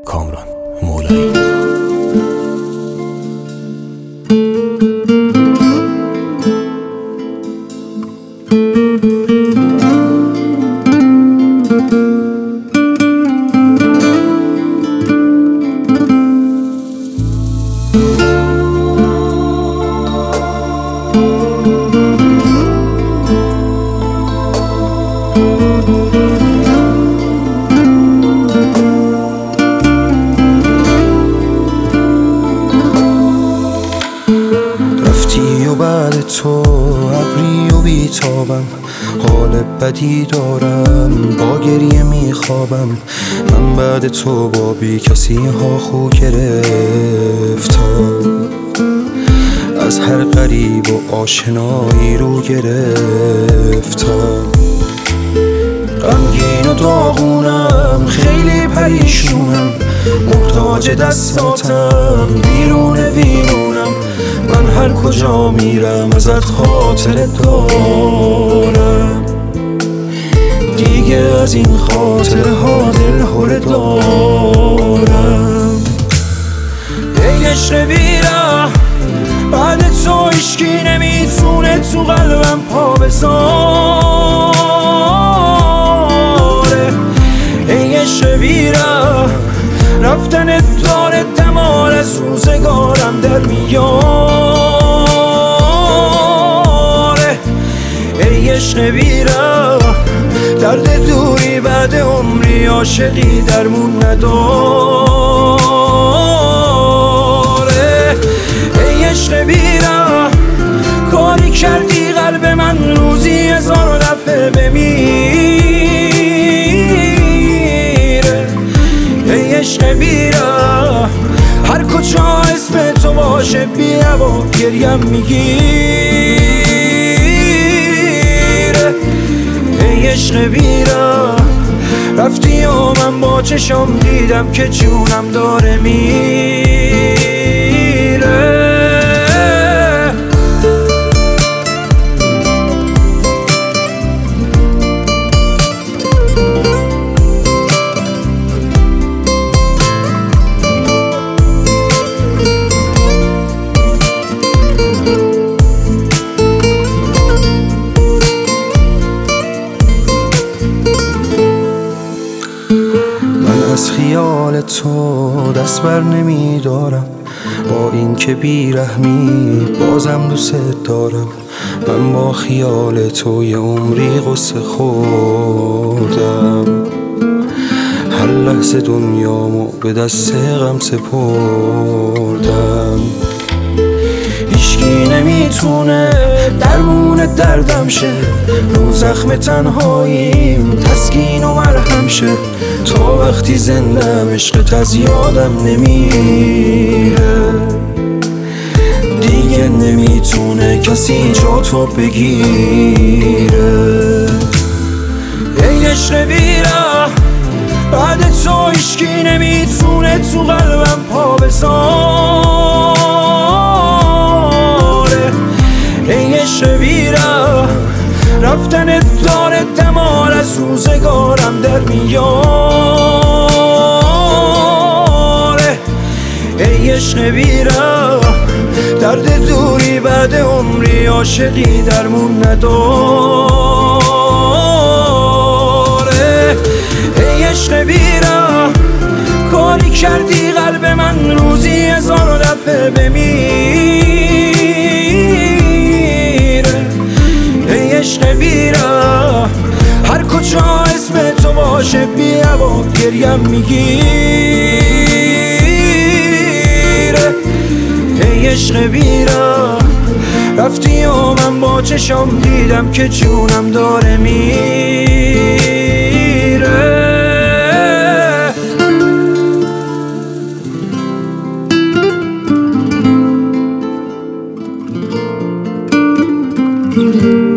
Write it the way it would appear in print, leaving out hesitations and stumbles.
کامران مولایی. رفتی و بعد تو ابری و بیتابم، حال بدی دارم با گریه میخوابم. من بعد تو با بی کسی ها خو گرفتم، از هر غریب و آشنایی رو گرفتم. غمگین و داغونم، خیلی پریشونم، محتاج دستاتم، بیرون ویرونم. من هر کجا میرم ازت خاطر دارم، دیگه از این خاطره ها دلهره دارم. ای عشق بیره، بعد تو هیچکی نمیتونه تو قلبم پا بذاره. ای عشق بیره، رفتن داره دمار از روزگارم در میاره. ای عشق بیره، درد دوری بعد عمری عاشقی درمون نداره. ای عشق بیره، کاری کردی قلب من روزی 1000 دفعه بمیره. ای عشق بیره، هر کجا اسم تو باشه بی هوا گریم میگیره. ای عشق بیره، رفتی و من با چشم دیدم که جونم داره میره. از خیال تو دست بر نمی دارم، با این که بیرحمی بازم دوست دارم. من با خیال تو یه عمری غصه خوردم، هر لحظه دنیامو به دست غم سپردم. هیچکی نمیتونه درمون دردم شه، رو زخم تنهاییم تسکین و مرهم شه. تا وقتی زندم عشقت از یادم نمیره، دیگه نمیتونه کسی جا تو بگیره. ای عشق بیره، بعد تو هیچکی نمیتونه تو قلبم پا بذاره. ای عشق بیره، رفتن داره دمار از روزگارم در میاره. ای عشق بیره، درد دوری بعد عمری عاشقی درمون نداره. ای عشق بیره، کاری کردی قلب من روزی 1000 دفعه بمیره. ای عشق بیره، هر کجا اسم تو باشه بی هوا گریم میگیره. ای عشق بیره، رفتی و من با چشم دیدم که جونم داره میره.